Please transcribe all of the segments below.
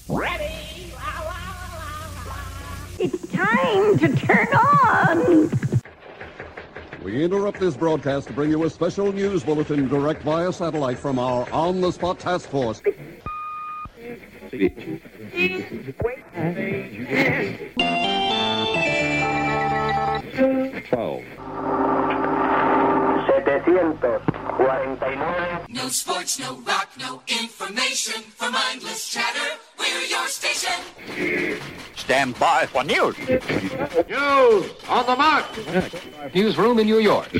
Ready? It's time to turn on. We interrupt this broadcast to bring you a special news bulletin direct via satellite from our on-the-spot task force. No sports, no rock, no information. For mindless chatter, we're your station. Stand by for news. News on the mark. Newsroom in New York.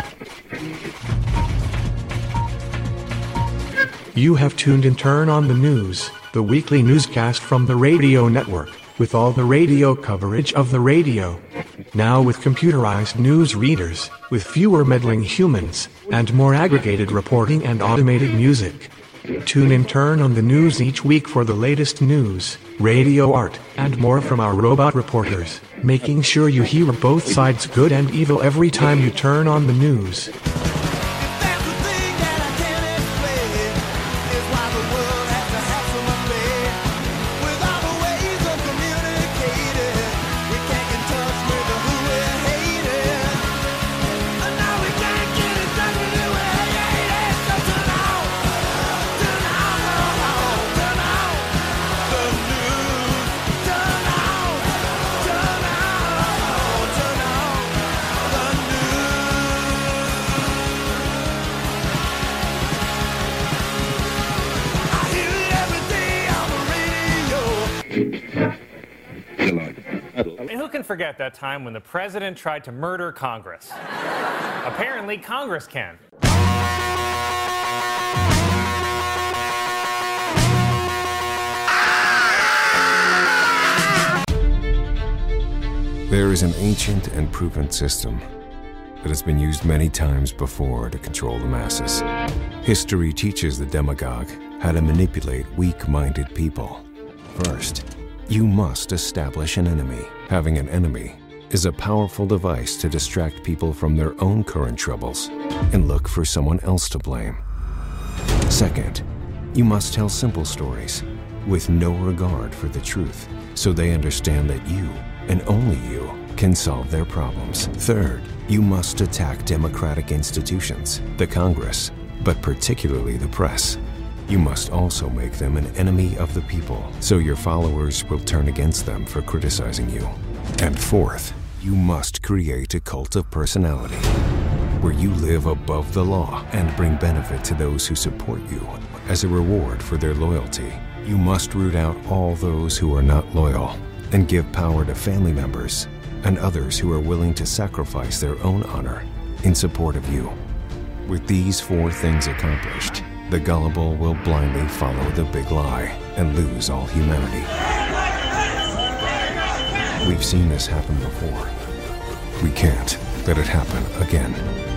You have tuned in Turn on the News, the weekly newscast from the radio network, with all the radio coverage of the radio. Now with computerized news readers, with fewer meddling humans, and more aggregated reporting and automated music. Tune in Turn on the News each week for the latest news, radio art, and more from our robot reporters, making sure you hear both sides good and evil every time you turn on the news. And who can forget that time when the president tried to murder Congress? Apparently, Congress can. There is an ancient and proven system that has been used many times before to control the masses. History teaches the demagogue how to manipulate weak-minded people. First, you must establish an enemy. Having an enemy is a powerful device to distract people from their own current troubles and look for someone else to blame. Second, you must tell simple stories with no regard for the truth, so they understand that you, and only you, can solve their problems. Third, you must attack democratic institutions, the Congress, but particularly the press. You must also make them an enemy of the people, so your followers will turn against them for criticizing you. And fourth, you must create a cult of personality, where you live above the law and bring benefit to those who support you as a reward for their loyalty. You must root out all those who are not loyal and give power to family members and others who are willing to sacrifice their own honor in support of you. With these four things accomplished, the gullible will blindly follow the big lie and lose all humanity. We've seen this happen before. We can't let it happen again.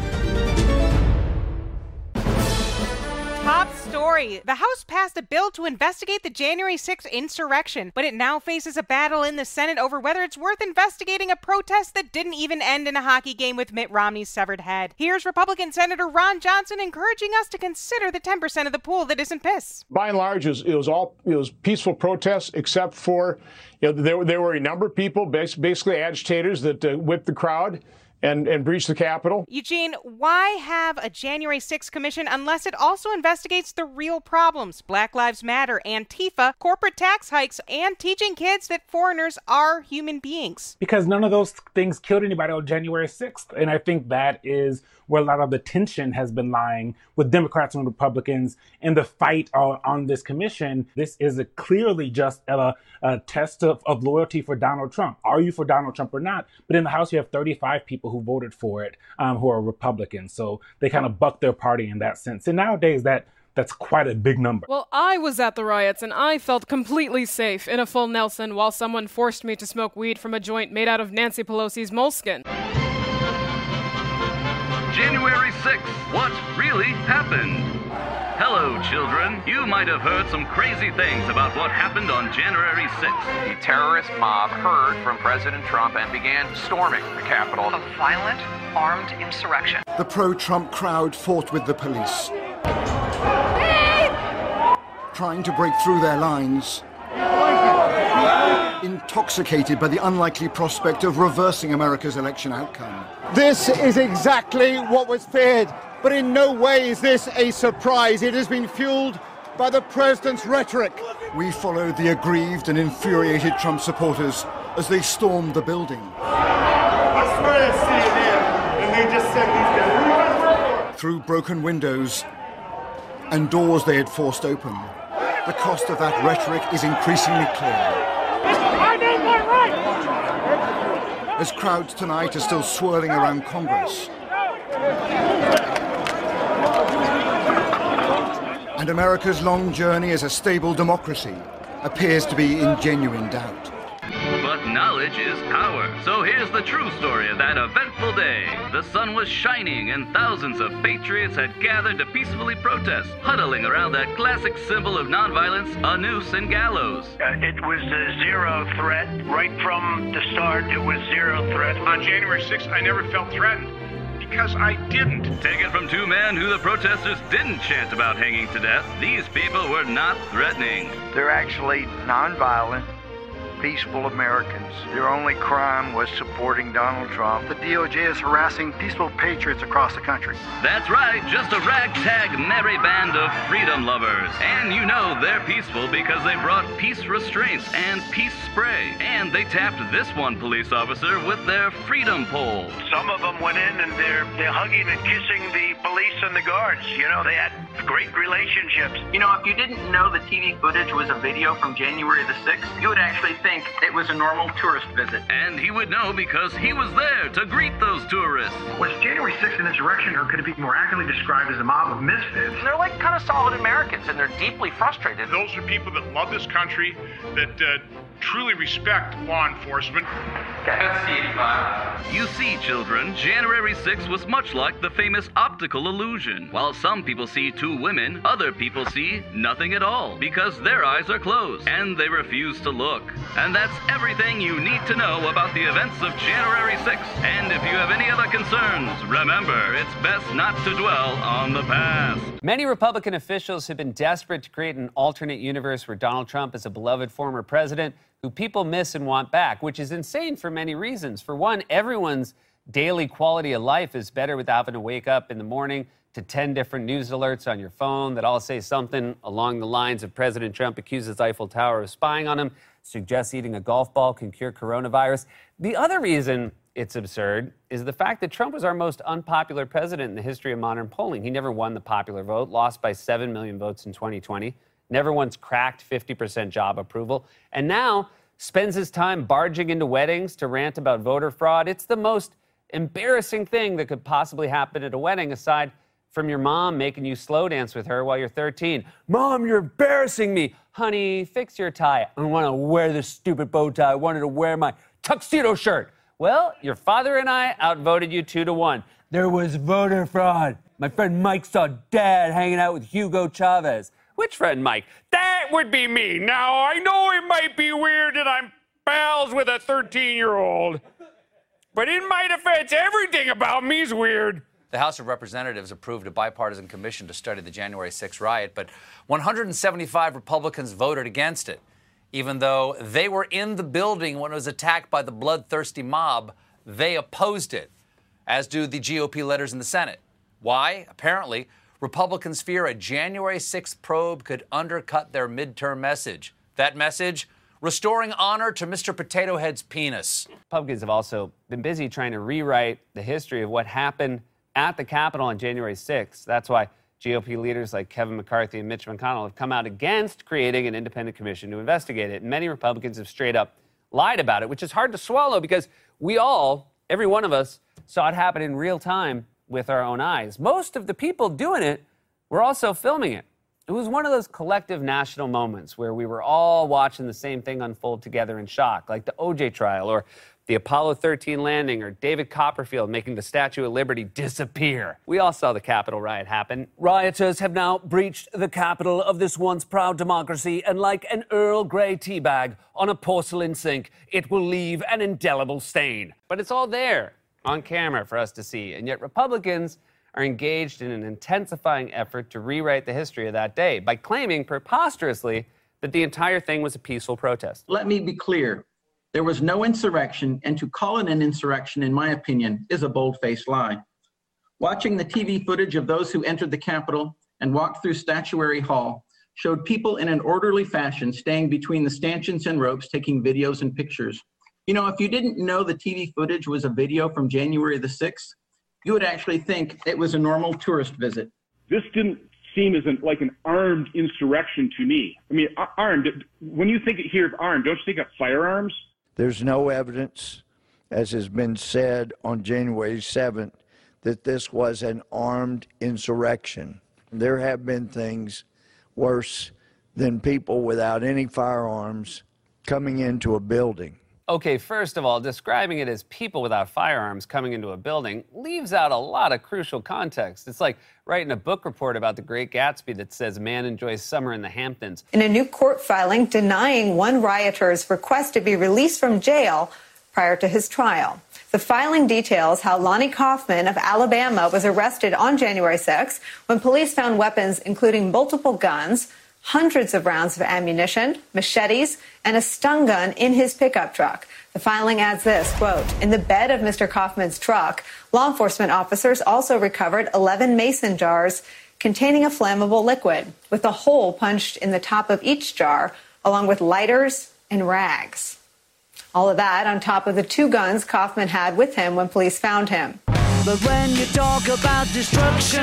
Top story. The House passed a bill to investigate the January 6th insurrection, but it now faces a battle in the Senate over whether it's worth investigating a protest that didn't even end in a hockey game with Mitt Romney's severed head. Here's Republican Senator Ron Johnson encouraging us to consider the 10% of the pool that isn't piss. By and large, it was peaceful protests, except for there were a number of people, basically agitators, that whipped the crowd and breach the Capitol. Eugene, why have a January 6th commission unless it also investigates the real problems? Black Lives Matter, Antifa, corporate tax hikes, and teaching kids that foreigners are human beings. Because none of those things killed anybody on January 6th. And I think that is where a lot of the tension has been lying with Democrats and Republicans in the fight on this commission. This is clearly just a test of loyalty for Donald Trump. Are you for Donald Trump or not? But in the House, you have 35 people who voted for it, who are Republicans. So they kind of buck their party in that sense. And nowadays, that's quite a big number. Well, I was at the riots and I felt completely safe in a full Nelson while someone forced me to smoke weed from a joint made out of Nancy Pelosi's moleskin. January 6th, what really happened? Hello, children. You might have heard some crazy things about what happened on January 6th. The terrorist mob heard from President Trump and began storming the Capitol. A violent, armed insurrection. The pro-Trump crowd fought with the police, trying to break through their lines Intoxicated by the unlikely prospect of reversing America's election outcome. This is exactly what was feared, but in no way is this a surprise. It has been fueled by the president's rhetoric. We followed the aggrieved and infuriated Trump supporters as they stormed the building. I swear to CNN, and they just said these guys. Through broken windows and doors they had forced open, the cost of that rhetoric is increasingly clear. I need my right! As crowds tonight are still swirling around Congress, and America's long journey as a stable democracy appears to be in genuine doubt. But knowledge is power. So here's the true story of that eventful day. The sun was shining and thousands of patriots had gathered to peacefully protest, huddling around that classic symbol of nonviolence, a noose and gallows. It was a zero threat. Right from the start, it was zero threat. On January 6th, I never felt threatened. Because I didn't. Take it from two men who the protesters didn't chant about hanging to death. These people were not threatening. They're actually nonviolent, peaceful Americans. Their only crime was supporting Donald Trump. The DOJ is harassing peaceful patriots across the country. That's right, just a ragtag merry band of freedom lovers. And you know they're peaceful because they brought peace restraints and peace spray. And they tapped this one police officer with their freedom pole. Some of them went in and they're hugging and kissing the police and the guards. You know, they had great relationships. You know, if you didn't know the TV footage was a video from January the 6th, you would actually think it was a normal tourist visit. And he would know because he was there to greet those tourists. Was January 6th an insurrection, or could it be more accurately described as a mob of misfits? They're like kind of solid Americans, and they're deeply frustrated. Those are people that love this country, that truly respect law enforcement. You see, children, January 6th was much like the famous optical illusion. While some people see two women, other people see nothing at all because their eyes are closed and they refuse to look. And that's everything you need to know about the events of January 6th. And if you have any other concerns, remember, it's best not to dwell on the past. Many Republican officials have been desperate to create an alternate universe where Donald Trump is a beloved former president who people miss and want back, which is insane for many reasons. For one, everyone's daily quality of life is better without having to wake up in the morning to 10 different news alerts on your phone that all say something along the lines of President Trump accuses Eiffel Tower of spying on him, suggests eating a golf ball can cure coronavirus. The other reason it's absurd is the fact that Trump was our most unpopular president in the history of modern polling. He never won the popular vote, lost by 7 million votes in 2020, never once cracked 50% job approval, and now spends his time barging into weddings to rant about voter fraud. It's the most embarrassing thing that could possibly happen at a wedding, aside from your mom making you slow dance with her while you're 13. Mom, you're embarrassing me. Honey, fix your tie. I don't want to wear this stupid bow tie. I wanted to wear my tuxedo shirt. Well, your father and I outvoted you 2-1. There was voter fraud. My friend Mike saw Dad hanging out with Hugo Chavez. Which friend, Mike? That would be me. Now, I know it might be weird that I'm pals with a 13-year-old, but in my defense, everything about me's weird. The House of Representatives approved a bipartisan commission to study the January 6th riot, but 175 Republicans voted against it. Even though they were in the building when it was attacked by the bloodthirsty mob, they opposed it, as do the GOP leaders in the Senate. Why? Apparently, Republicans fear a January 6th probe could undercut their midterm message. That message? Restoring honor to Mr. Potato Head's penis. Republicans have also been busy trying to rewrite the history of what happened at the Capitol on January 6th. That's why GOP leaders like Kevin McCarthy and Mitch McConnell have come out against creating an independent commission to investigate it. And many Republicans have straight up lied about it, which is hard to swallow because we all, every one of us, saw it happen in real time with our own eyes. Most of the people doing it were also filming it. It was one of those collective national moments where we were all watching the same thing unfold together in shock, like the OJ trial or the Apollo 13 landing or David Copperfield making the Statue of Liberty disappear. We all saw the Capitol riot happen. Rioters have now breached the Capitol of this once proud democracy, and like an Earl Grey teabag on a porcelain sink, it will leave an indelible stain. But it's all there on camera for us to see, and yet Republicans are engaged in an intensifying effort to rewrite the history of that day by claiming preposterously that the entire thing was a peaceful protest. Let me be clear. There was no insurrection, and to call it an insurrection, in my opinion, is a bold-faced lie. Watching the TV footage of those who entered the Capitol and walked through Statuary Hall showed people in an orderly fashion staying between the stanchions and ropes taking videos and pictures. You know, if you didn't know the TV footage was a video from January the 6th, you would actually think it was a normal tourist visit. This didn't seem as like an armed insurrection to me. I mean, armed, when you think here of armed, don't you think of firearms? There's no evidence, as has been said on January 7th, that this was an armed insurrection. There have been things worse than people without any firearms coming into a building. Okay, first of all, describing it as people without firearms coming into a building leaves out a lot of crucial context. It's like writing a book report about The Great Gatsby that says man enjoys summer in the Hamptons. In a new court filing denying one rioter's request to be released from jail prior to his trial. The filing details how Lonnie Kaufman of Alabama was arrested on January 6 when police found weapons including multiple guns, hundreds of rounds of ammunition, machetes, and a stun gun in his pickup truck. The filing adds this, quote, in the bed of Mr. Kaufman's truck, law enforcement officers also recovered 11 mason jars containing a flammable liquid, with a hole punched in the top of each jar, along with lighters and rags. All of that on top of the 2 guns Kaufman had with him when police found him. But when you talk about destruction,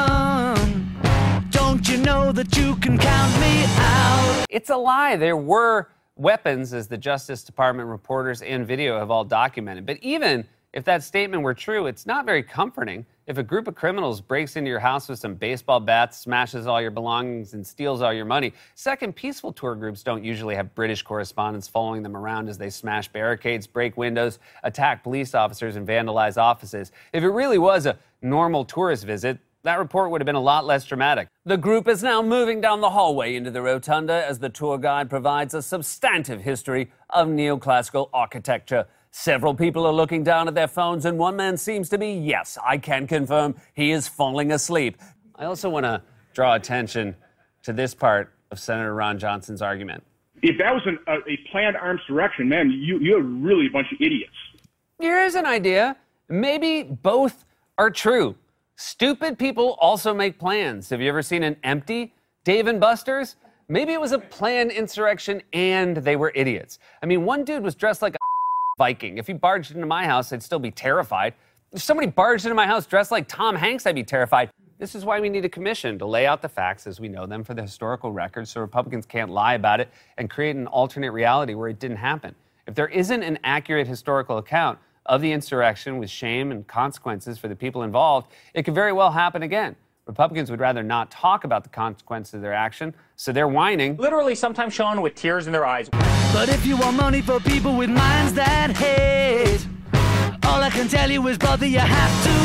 don't you know that you can count me out? It's a lie. There were weapons, as the Justice Department reporters and video have all documented. But even if that statement were true, it's not very comforting. If a group of criminals breaks into your house with some baseball bats, smashes all your belongings, and steals all your money, second, peaceful tour groups don't usually have British correspondents following them around as they smash barricades, break windows, attack police officers, and vandalize offices. If it really was a normal tourist visit, that report would have been a lot less dramatic. The group is now moving down the hallway into the rotunda as the tour guide provides a substantive history of neoclassical architecture. Several people are looking down at their phones, and one man seems to be, yes, I can confirm, he is falling asleep. I also want to draw attention to this part of Senator Ron Johnson's argument. If that was a planned armed insurrection, man, you're really a bunch of idiots. Here's an idea. Maybe both are true. Stupid people also make plans. Have you ever seen an empty Dave & Buster's? Maybe it was a planned insurrection and they were idiots. I mean, one dude was dressed like a Viking. If he barged into my house, I'd still be terrified. If somebody barged into my house dressed like Tom Hanks, I'd be terrified. This is why we need a commission to lay out the facts as we know them for the historical record so Republicans can't lie about it and create an alternate reality where it didn't happen. If there isn't an accurate historical account of the insurrection with shame and consequences for the people involved, it could very well happen again. Republicans would rather not talk about the consequences of their action, so they're whining. Literally, sometimes shown with tears in their eyes. But if you want money for people with minds that hate, all I can tell you is, brother, you have to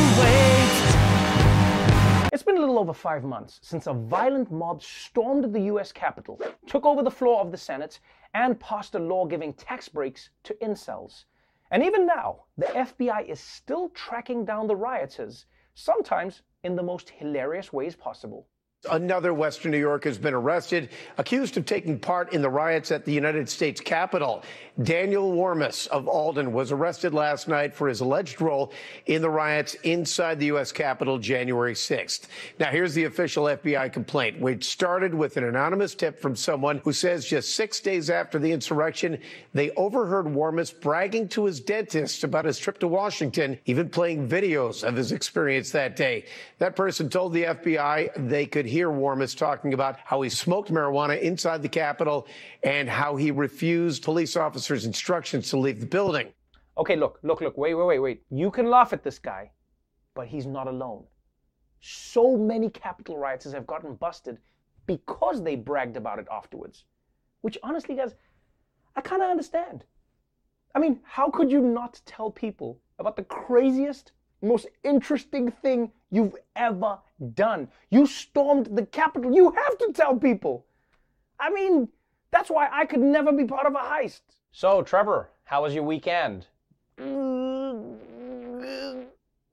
wait. It's been a little over 5 months since a violent mob stormed the U.S. Capitol, took over the floor of the Senate, and passed a law giving tax breaks to incels. And even now, the FBI is still tracking down the rioters, sometimes in the most hilarious ways possible. Another Western New Yorker has been arrested, accused of taking part in the riots at the United States Capitol. Daniel Warmus of Alden was arrested last night for his alleged role in the riots inside the U.S. Capitol January 6th. Now, here's the official FBI complaint, which started with an anonymous tip from someone who says just 6 days after the insurrection, they overheard Warmus bragging to his dentist about his trip to Washington, even playing videos of his experience that day. That person told the FBI they could hear Warmus talking about how he smoked marijuana inside the Capitol and how he refused police officers' instructions to leave the building. Okay, look, wait. You can laugh at this guy, but he's not alone. So many Capitol rioters have gotten busted because they bragged about it afterwards. Which honestly, guys, I kind of understand. I mean, how could you not tell people about the craziest, most interesting thing you've ever done? You stormed the Capitol. You have to tell people. I mean, that's why I could never be part of a heist. So, Trevor, how was your weekend? I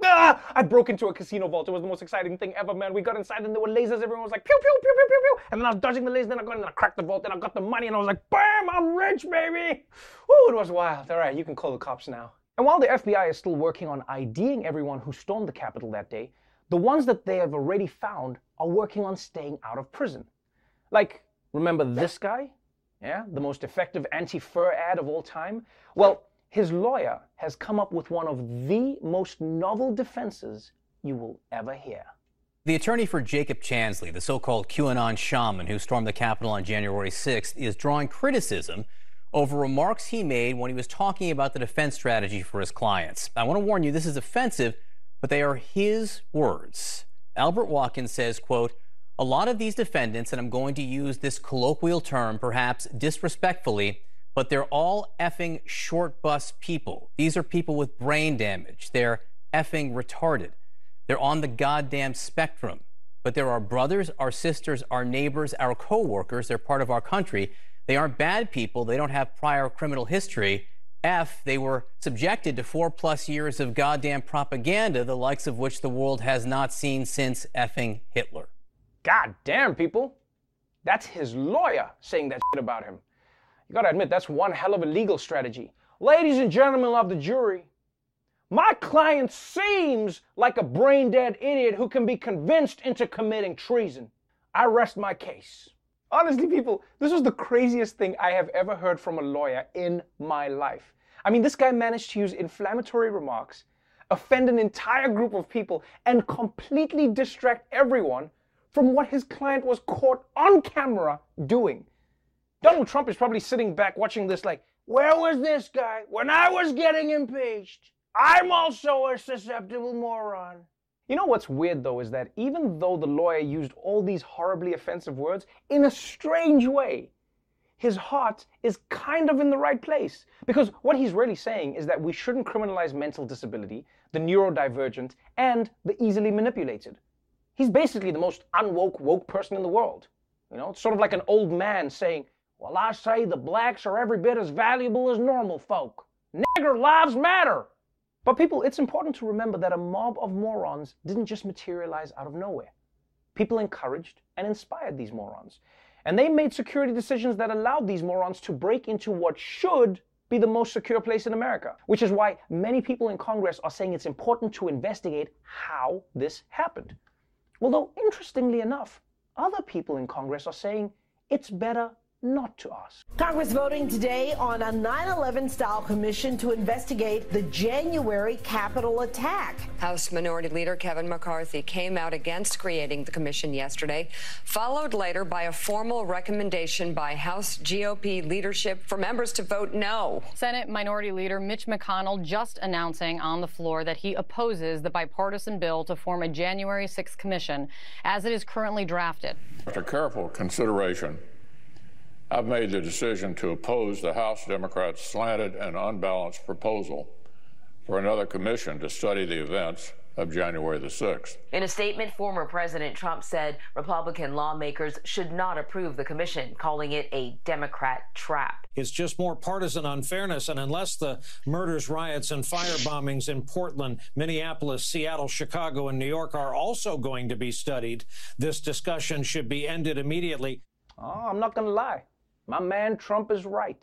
I broke into a casino vault. It was the most exciting thing ever, man. We got inside and there were lasers. Everyone was like, pew, pew, pew, pew, pew, pew. And then I was dodging the lasers. Then I got in and I cracked the vault. Then I got the money and I was like, bam, I'm rich, baby. Ooh, it was wild. All right, you can call the cops now. And while the FBI is still working on IDing everyone who stormed the Capitol that day, the ones that they have already found are working on staying out of prison. Like, remember this guy? Yeah, the most effective anti-fur ad of all time? Well, his lawyer has come up with one of the most novel defenses you will ever hear. The attorney for Jacob Chansley, the so-called QAnon shaman who stormed the Capitol on January 6th, is drawing criticism over remarks he made when he was talking about the defense strategy for his clients. I want to warn you, this is offensive, but they are his words. Albert Watkins says, quote, "A lot of these defendants, and I'm going to use this colloquial term perhaps disrespectfully, but they're all effing short bus people. These are people with brain damage. They're effing retarded. They're on the goddamn spectrum. But they're our brothers, our sisters, our neighbors, our co-workers. They're part of our country. They aren't bad people. They don't have prior criminal history. They were subjected to 4+ years of goddamn propaganda, the likes of which the world has not seen since effing Hitler." God damn, people. That's his lawyer saying that shit about him. You gotta admit, that's one hell of a legal strategy. Ladies and gentlemen of the jury, my client seems like a brain-dead idiot who can be convinced into committing treason. I rest my case. Honestly, people, this was the craziest thing I have ever heard from a lawyer in my life. I mean, this guy managed to use inflammatory remarks, offend an entire group of people, and completely distract everyone from what his client was caught on camera doing. Donald Trump is probably sitting back watching this like, where was this guy when I was getting impeached? I'm also a susceptible moron. You know what's weird, though, is that even though the lawyer used all these horribly offensive words, in a strange way, his heart is kind of in the right place. Because what he's really saying is that we shouldn't criminalize mental disability, the neurodivergent, and the easily manipulated. He's basically the most woke person in the world. You know, it's sort of like an old man saying, well, I say the blacks are every bit as valuable as normal folk. Nigger lives matter. But people, it's important to remember that a mob of morons didn't just materialize out of nowhere. People encouraged and inspired these morons. And they made security decisions that allowed these morons to break into what should be the most secure place in America. Which is why many people in Congress are saying it's important to investigate how this happened. Although, interestingly enough, other people in Congress are saying it's better not to ask. Congress voting today on a 9/11-style commission to investigate the January Capitol attack. House Minority Leader Kevin McCarthy came out against creating the commission yesterday, followed later by a formal recommendation by House GOP leadership for members to vote no. Senate Minority Leader Mitch McConnell just announcing on the floor that he opposes the bipartisan bill to form a January 6th commission as it is currently drafted. After careful consideration, I've made the decision to oppose the House Democrats' slanted and unbalanced proposal for another commission to study the events of January the 6th. In a statement, former President Trump said Republican lawmakers should not approve the commission, calling it a Democrat trap. It's just more partisan unfairness, and unless the murders, riots, and fire bombings in Portland, Minneapolis, Seattle, Chicago, and New York are also going to be studied, this discussion should be ended immediately. Oh, I'm not going to lie. My man Trump is right.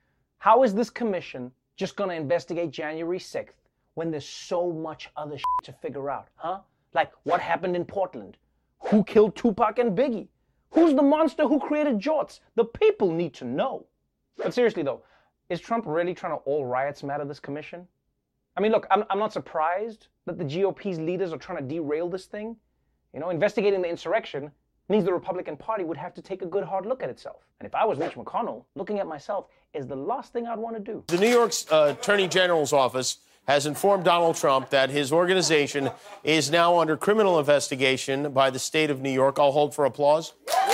How is this commission just going to investigate January 6th when there's so much other shit to figure out, huh? Like, what happened in Portland? Who killed Tupac and Biggie? Who's the monster who created jorts? The people need to know. But seriously, though, is Trump really trying to all riots matter this commission? I mean, look, I'm not surprised that the GOP's leaders are trying to derail this thing. You know, investigating the insurrection means the Republican Party would have to take a good hard look at itself. And if I was Mitch McConnell, looking at myself is the last thing I'd want to do. The New York Attorney General's office has informed Donald Trump that his organization is now under criminal investigation by the state of New York. I'll hold for applause.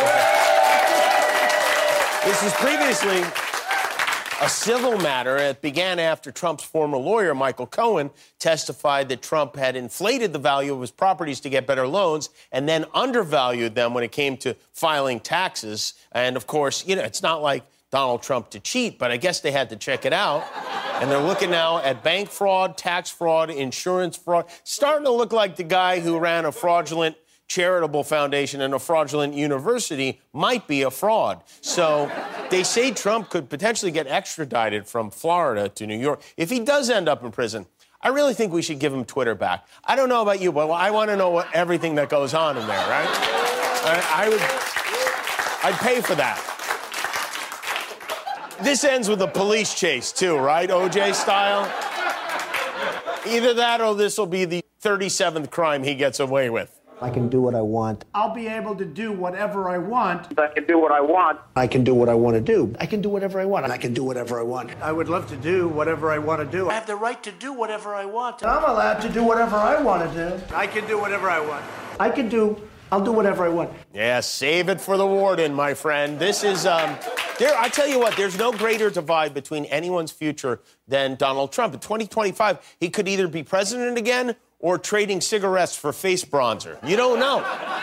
This is previously a civil matter. It began after Trump's former lawyer, Michael Cohen, testified that Trump had inflated the value of his properties to get better loans and then undervalued them when it came to filing taxes. And, of course, you know, it's not like Donald Trump to cheat, but I guess they had to check it out. And they're looking now at bank fraud, tax fraud, insurance fraud. Starting to look like the guy who ran a fraudulent charitable foundation and a fraudulent university might be a fraud. So they say Trump could potentially get extradited from Florida to New York. If he does end up in prison, I really think we should give him Twitter back. I don't know about you, but I want to know everything that goes on in there, right? I'd pay for that. This ends with a police chase, too, right? OJ style. Either that or this will be the 37th crime he gets away with. I can do what I want. I'll be able to do whatever I want. I can do what I want. I can do what I want to do. I can do whatever I want. I can do whatever I want. I would love to do whatever I want to do. I have the right to do whatever I want. I'm allowed to do whatever I want to do. I can do whatever I want. I'll do whatever I want. Yeah, save it for the warden, my friend. This is, I tell you what, there's no greater divide between anyone's future than Donald Trump. In 2025, he could either be president again or trading cigarettes for face bronzer. You don't know.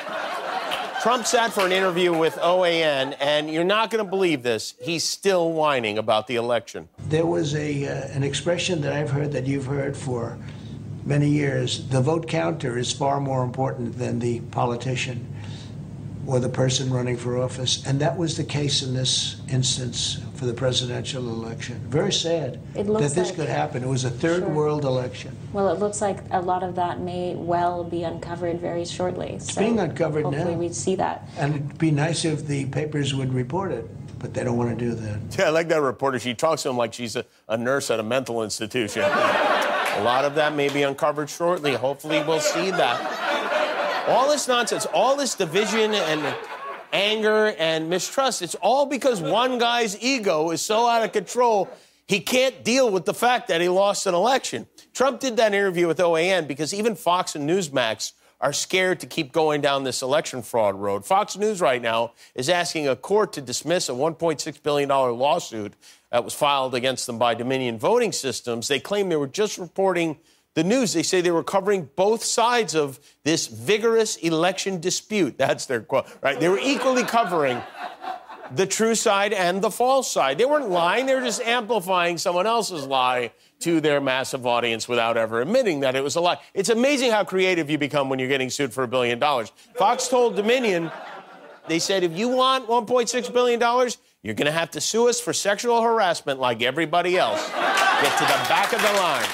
Trump sat for an interview with OAN, and you're not going to believe this. He's still whining about the election. There was an expression that I've heard that you've heard for many years. The vote counter is far more important than the politician or the person running for office. And that was the case in this instance for the presidential election. Very sad that this could happen. It was a third world election. Well, it looks like a lot of that may well be uncovered very shortly. It's being uncovered now. Hopefully we'd see that. And it'd be nice if the papers would report it, but they don't want to do that. Yeah, I like that reporter. She talks to him like she's a nurse at a mental institution. A lot of that may be uncovered shortly. Hopefully we'll see that. All this nonsense, all this division and anger and mistrust, it's all because one guy's ego is so out of control, he can't deal with the fact that he lost an election. Trump did that interview with OAN because even Fox and Newsmax are scared to keep going down this election fraud road. Fox News right now is asking a court to dismiss a $1.6 billion lawsuit that was filed against them by Dominion Voting Systems. They claim they were just reporting the news. They say they were covering both sides of this vigorous election dispute. That's their quote, right? They were equally covering the true side and the false side. They weren't lying. They were just amplifying someone else's lie to their massive audience without ever admitting that it was a lie. It's amazing how creative you become when you're getting sued for $1 billion. Fox told Dominion, they said, if you want $1.6 billion, you're going to have to sue us for sexual harassment like everybody else. Get to the back of the line.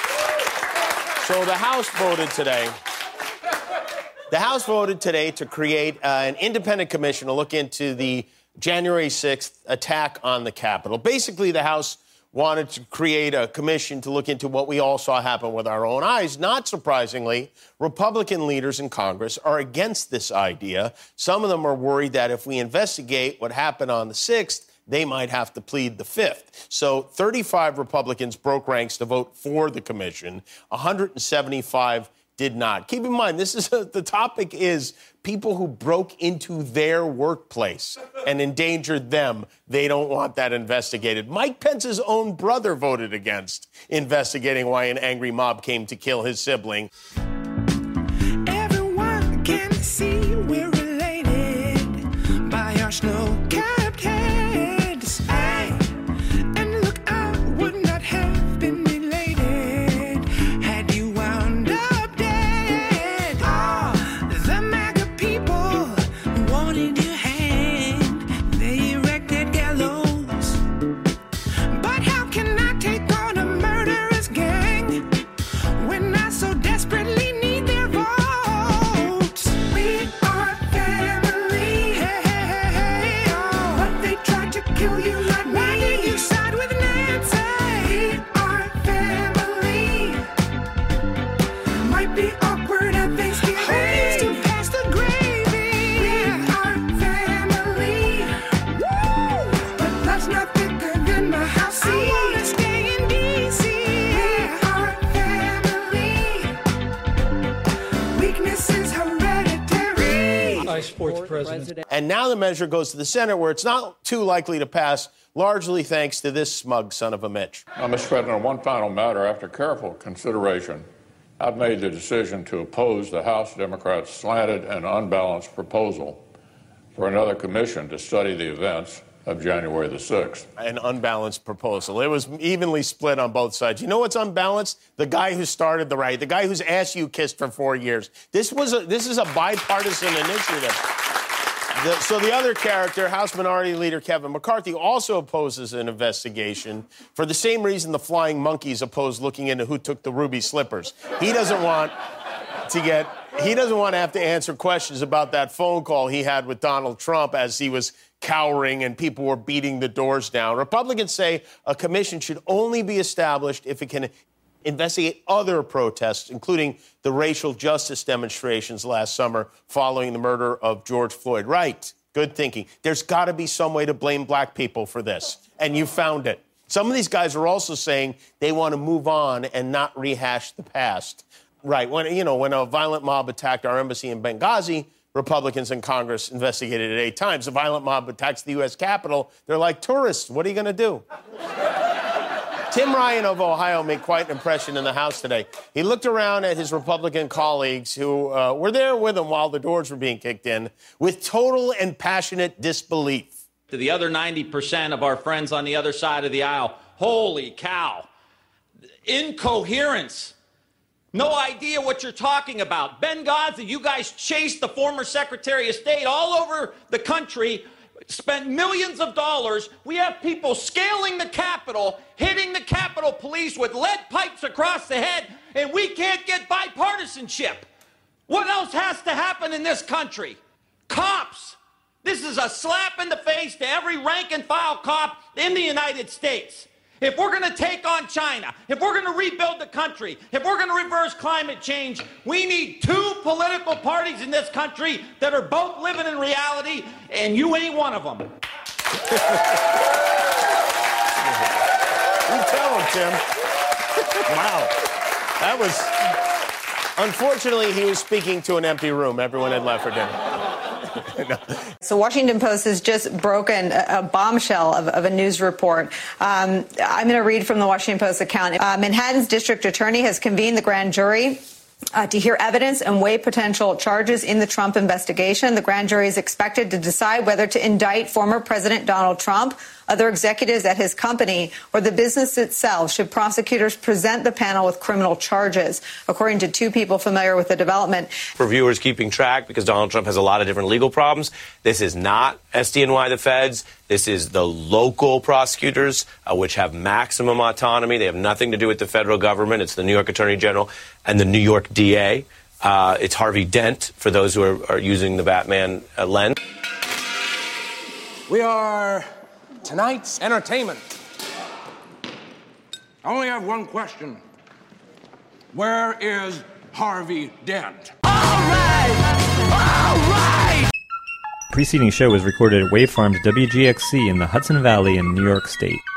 So the House voted today. The House voted today to create an independent commission to look into the January 6th attack on the Capitol. Basically, the House wanted to create a commission to look into what we all saw happen with our own eyes. Not surprisingly, Republican leaders in Congress are against this idea. Some of them are worried that if we investigate what happened on the 6th, they might have to plead the 5th. So 35 Republicans broke ranks to vote for the commission. 175 did not. Keep in mind, the topic is people who broke into their workplace and endangered them. They don't want that investigated. Mike Pence's own brother voted against investigating why an angry mob came to kill his sibling. Everyone can see we're related by our snow-capped heads. Hey, and look, I would not have been related had you wound up dead. Oh, the MAGA people wanted your hand. They erected gallows. But how can I take on a murderous gang when I so desperately need their votes? We are family. Hey, hey, hey, hey, oh. But they tried to kill you like me. Why did you side with Nancy? We are family. Might be awkward at Thanksgiving. Please to pass the gravy. We are family. Woo! But that's not thicker than my house. I wanna stay in D.C. We are family. Weakness is hereditary. Sports president. And now the measure goes to the Senate, where it's not too likely to pass, largely thanks to this smug son of a Mitch. Now, Mr. President, on one final matter, after careful consideration, I've made the decision to oppose the House Democrats' slanted and unbalanced proposal for another commission to study the events of January the 6th. An unbalanced proposal. It was evenly split on both sides. You know what's unbalanced? The guy who started the riot, the guy whose ass you kissed for 4 years. This is a bipartisan initiative. So the other character, House Minority Leader Kevin McCarthy, also opposes an investigation for the same reason the flying monkeys oppose looking into who took the ruby slippers. He doesn't want to have to answer questions about that phone call he had with Donald Trump as he was cowering and people were beating the doors down. Republicans say a commission should only be established if it can investigate other protests, including the racial justice demonstrations last summer following the murder of George Floyd. Right. Good thinking. There's got to be some way to blame black people for this. And you found it. Some of these guys are also saying they want to move on and not rehash the past. Right. When a violent mob attacked our embassy in Benghazi, Republicans in Congress investigated it 8 times. A violent mob attacks the U.S. Capitol. They're like tourists. What are you going to do? Tim Ryan of Ohio made quite an impression in the House today. He looked around at his Republican colleagues who were there with him while the doors were being kicked in with total and passionate disbelief. To the other 90% of our friends on the other side of the aisle, holy cow. Incoherence. No idea what you're talking about. Benghazi, you guys chased the former Secretary of State all over the country, spent millions of dollars. We have people scaling the Capitol, hitting the Capitol Police with lead pipes across the head, and we can't get bipartisanship. What else has to happen in this country? Cops. This is a slap in the face to every rank and file cop in the United States. If we're going to take on China, if we're going to rebuild the country, if we're going to reverse climate change, we need 2 political parties in this country that are both living in reality, and you ain't one of them. You tell him, Tim. Wow. That was... Unfortunately, he was speaking to an empty room. Everyone had left for dinner. No. So Washington Post has just broken a bombshell of a news report. I'm going to read from the Washington Post account. Manhattan's district attorney has convened the grand jury to hear evidence and weigh potential charges in the Trump investigation. The grand jury is expected to decide whether to indict former President Donald Trump, other executives at his company, or the business itself, should prosecutors present the panel with criminal charges, according to 2 people familiar with the development. For viewers keeping track, because Donald Trump has a lot of different legal problems, this is not SDNY, the feds. This is the local prosecutors, which have maximum autonomy. They have nothing to do with the federal government. It's the New York Attorney General and the New York DA. It's Harvey Dent, for those who are using the Batman lens. We are tonight's entertainment. I only have one question. Where is Harvey Dent? All right! Preceding show was recorded at Wave Farms WGXC in the Hudson Valley in New York State.